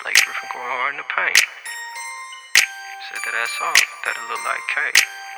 Like Griffin going hard in the paint. Said that ass off, that it look like cake.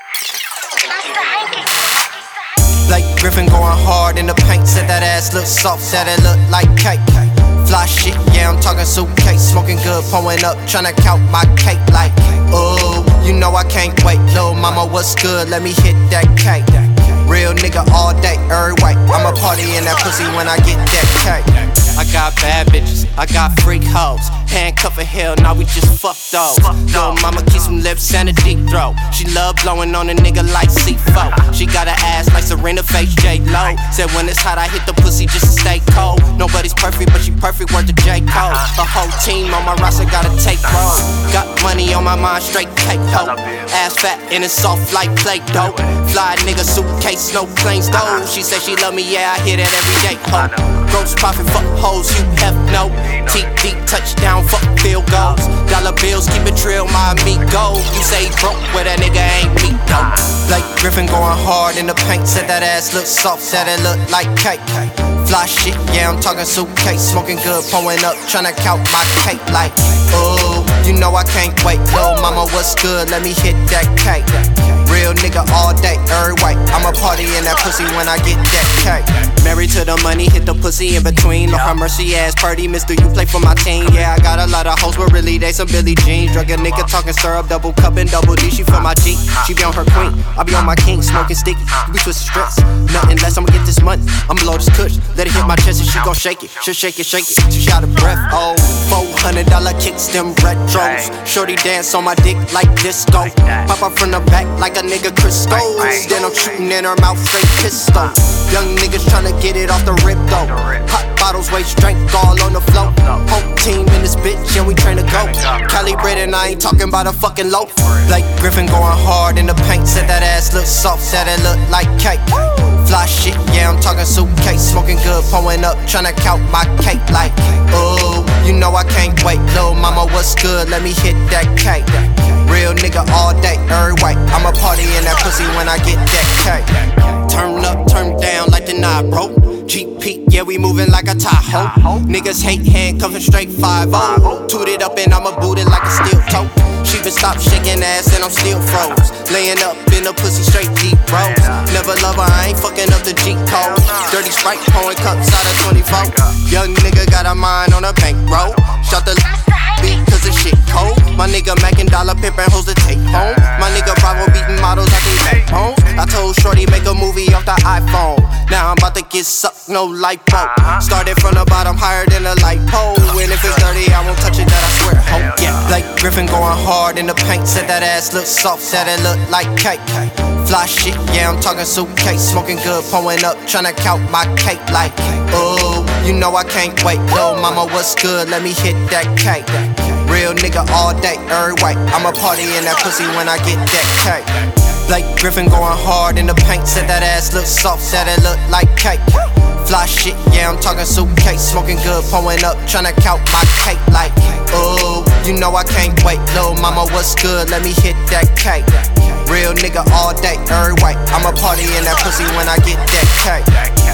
Like Griffin going hard in the paint. Said that ass look soft, said it look like cake. Fly shit, yeah, I'm talking suitcase. Smoking good, pulling up, tryna count my cake like, ooh, you know I can't wait. Lil' mama, what's good? Let me hit that cake. Real nigga all day, every way. I'ma party in that pussy when I get that cake. I got bad bitches, I got freak hoes. Handcuffin' hell, now we just fuck those. Lil' mama keep some lips and a deep throat. She love blowing on a nigga like C4. She got a ass like Serena face J-Lo. Said when it's hot I hit the pussy just to stay cold. Nobody's perfect but she perfect, word to J. Cole. A whole team on my roster gotta take roll. Got money on my mind, straight cake ho. Ass fat and it's soft like Play-Doh. Fly nigga suitcase, no planes though. She said she love me, yeah I hear that every day ho. Gross profit, fuck hoes, you have no. TD touchdown, fuck field goals. Dollar bills, keep it trill, my amigo. You say broke, where that nigga ain't me though. Like Griffin going hard in the paint. Said that ass look soft, said it look like cake. Fly shit, yeah, I'm talking suitcase. Smoking good, pulling up, tryna count my cake like, ooh, you know I can't wait. Lil' mama, what's good? Let me hit that cake. Real nigga all day, every way. I'ma party in that pussy when I get that cake. Married to the money, hit the pussy in between. Lord have mercy, ass purdy, mister, you play for my team. Yeah, I got a lot of hoes, but really they some Billie Jeans. Drug a nigga talking syrup, double cup and double D. She for my G, she be on her queen. I be on my king, smoking sticky. You be twisted stress, nothing less, I'ma get this money. I'ma blow this kush, let it hit my chest and she gon' shake it. She'll shake it, shake it. She shot a breath, oh, $400 kicks, them retros. Shorty dance on my dick like disco. Pop up from the back like a nigga Crisco. Then I'm shooting in her mouth straight pistol. Young niggas tryna get it off the rip though. Hot bottles, waist strength, all on the floor. Whole team in this bitch, and we train to go. Calibrated, I ain't talking about a fucking loaf. Like Griffin going hard in the paint. Said that ass look soft, said it look like cake. Fly shit, yeah, I'm talking suitcase. Smoking good, pulling up, tryna count my cake like, ooh, you know I can't wait. Lil' mama, what's good? Let me hit that cake. Real nigga all day, every way. I'ma party in that pussy when I get that cake. Turn up, turn down like the knob broke. GP, yeah, we moving like a Tahoe. Niggas hate handcuffin' straight 5-0. Toot it up and I'ma boot it like a steel toe. She been stop shaking ass and I'm still froze. Laying up in the pussy straight deep bros. Never love her, I ain't fucking up the G code. Dirty Sprite, pouring cups out of 24. Young nigga got a mind on a bankroll. Shot the beat cause the shit cold. My nigga mackin' dollar pimpin' hoes to take home. My nigga Bravo beating models out they back homes. I told Shorty make a movie off the iPhone. Now I'm about to get sucked, no lipo. Started from the bottom, higher than a light pole. And if it's dirty, I won't touch it, that I swear. Oh yeah, like Griffin going hard in the paint. Said that ass look soft, said it look like cake. Fly shit, yeah, I'm talking suitcase. Smoking good, pulling up, tryna count my cake like, ooh, you know I can't wait. Lil' mama, what's good? Let me hit that cake. Real nigga all day, every way. I'ma party in that pussy when I get that cake. Like Griffin going hard in the paint. Said that ass look soft, said it look like cake. Fly shit, yeah, I'm talking suitcase. Smoking good, pulling up, tryna count my cake like, ooh, you know I can't wait. Lil' mama, what's good? Let me hit that cake. Real nigga all day, every way. I'ma party in that pussy when I get that cake.